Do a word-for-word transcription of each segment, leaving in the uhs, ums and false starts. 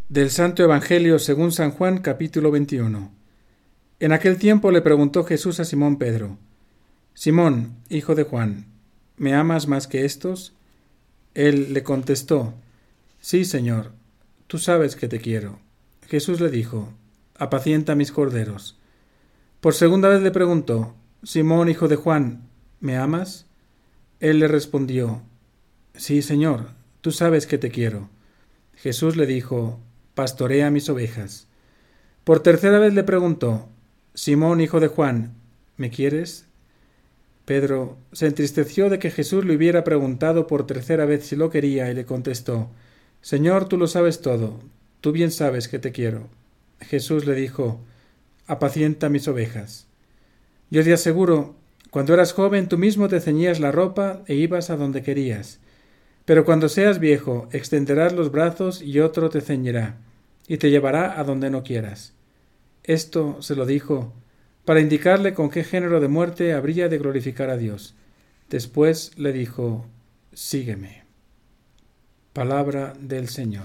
Del Santo Evangelio según San Juan, capítulo veintiuno. En aquel tiempo le preguntó Jesús a Simón Pedro: Simón, hijo de Juan, ¿me amas más que estos? Él le contestó: Sí, Señor, tú sabes que te quiero. Jesús le dijo: Apacienta mis corderos. Por segunda vez le preguntó: Simón, hijo de Juan, ¿me amas? Él le respondió: Sí, Señor, tú sabes que te quiero. Jesús le dijo: Pastorea mis ovejas. Por tercera vez le preguntó: Simón, hijo de Juan, ¿me quieres? Pedro se entristeció de que Jesús le hubiera preguntado por tercera vez si lo quería y le contestó: Señor, tú lo sabes todo, tú bien sabes que te quiero. Jesús le dijo: Apacienta mis ovejas. Yo te aseguro, cuando eras joven tú mismo te ceñías la ropa e ibas a donde querías. Pero cuando seas viejo, extenderás los brazos y otro te ceñirá, y te llevará a donde no quieras. Esto se lo dijo para indicarle con qué género de muerte habría de glorificar a Dios. Después le dijo: Sígueme. Palabra del Señor.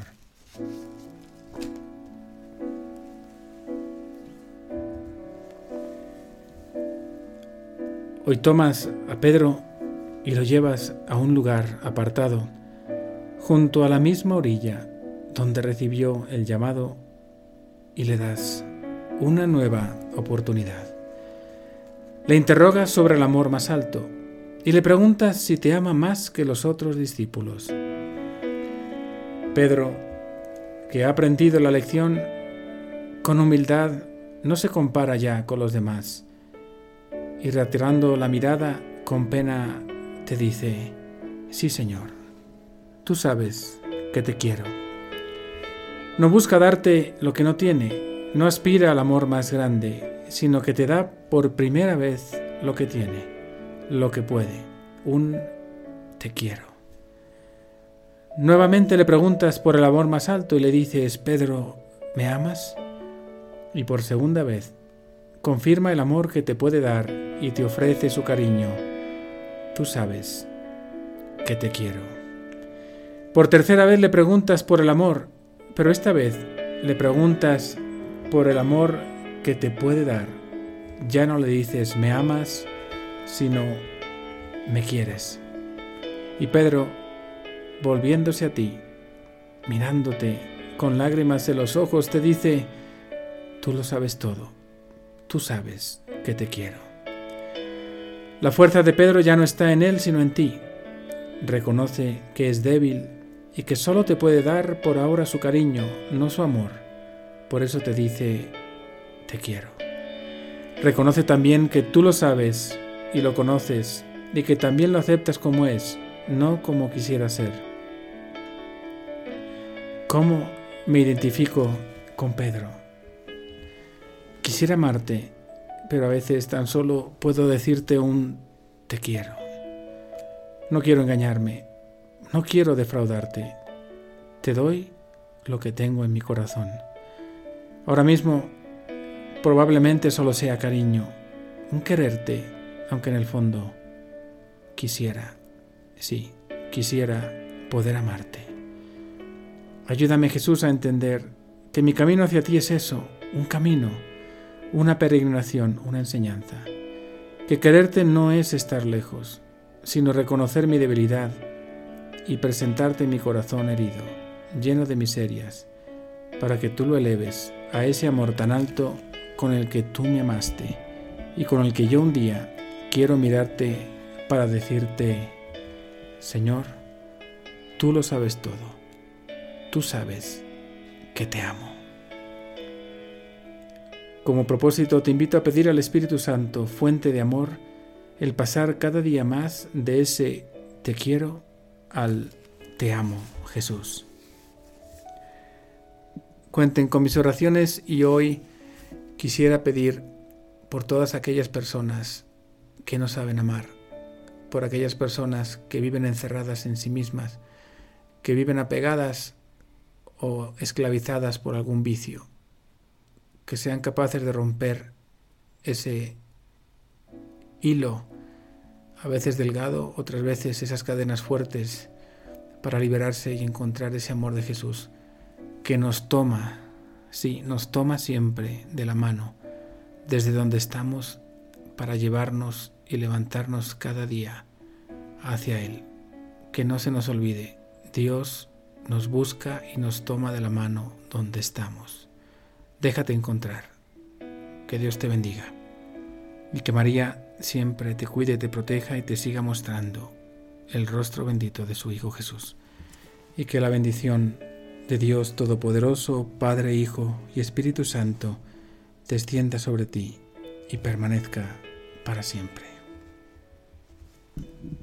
Hoy tomas a Pedro y lo llevas a un lugar apartado, junto a la misma orilla donde recibió el llamado, y le das una nueva oportunidad. Le interrogas sobre el amor más alto y le preguntas si te ama más que los otros discípulos. Pedro, que ha aprendido la lección, con humildad no se compara ya con los demás, y retirando la mirada, con pena te dice: Sí, Señor, tú sabes que te quiero. No busca darte lo que no tiene, no aspira al amor más grande, sino que te da por primera vez lo que tiene, lo que puede, un te quiero. Nuevamente le preguntas por el amor más alto y le dices: Pedro, ¿me amas? Y por segunda vez confirma el amor que te puede dar y te ofrece su cariño. Tú sabes que te quiero. Por tercera vez le preguntas por el amor, pero esta vez le preguntas por el amor que te puede dar. Ya no le dices ¿me amas?, sino ¿me quieres? Y Pedro, volviéndose a ti, mirándote con lágrimas en los ojos, te dice: Tú lo sabes todo, tú sabes que te quiero. La fuerza de Pedro ya no está en él, sino en ti. Reconoce que es débil y que solo te puede dar por ahora su cariño, no su amor. Por eso te dice: te quiero. Reconoce también que tú lo sabes y lo conoces, y que también lo aceptas como es, no como quisiera ser. ¿Cómo me identifico con Pedro? Quisiera amarte, pero a veces tan solo puedo decirte un te quiero. No quiero engañarme, no quiero defraudarte. Te doy lo que tengo en mi corazón. Ahora mismo probablemente solo sea cariño, un quererte, aunque en el fondo quisiera, sí, quisiera poder amarte. Ayúdame, Jesús, a entender que mi camino hacia ti es eso, un camino, una peregrinación, una enseñanza. Que quererte no es estar lejos, sino reconocer mi debilidad y presentarte mi corazón herido, lleno de miserias, para que tú lo eleves a ese amor tan alto con el que tú me amaste y con el que yo un día quiero mirarte para decirte: Señor, tú lo sabes todo, tú sabes que te amo. Como propósito te invito a pedir al Espíritu Santo, fuente de amor, el pasar cada día más de ese te quiero al te amo, Jesús. Cuenten con mis oraciones y hoy quisiera pedir por todas aquellas personas que no saben amar, por aquellas personas que viven encerradas en sí mismas, que viven apegadas o esclavizadas por algún vicio, que sean capaces de romper ese hilo, a veces delgado, otras veces esas cadenas fuertes, para liberarse y encontrar ese amor de Jesús que nos toma, sí, nos toma siempre de la mano, desde donde estamos, para llevarnos y levantarnos cada día hacia Él. Que no se nos olvide, Dios nos busca y nos toma de la mano donde estamos. Déjate encontrar. Que Dios te bendiga. Y que María siempre te cuide, te proteja y te siga mostrando el rostro bendito de su Hijo Jesús. Y que la bendición de Dios Todopoderoso, Padre, Hijo y Espíritu Santo, descienda sobre ti y permanezca para siempre.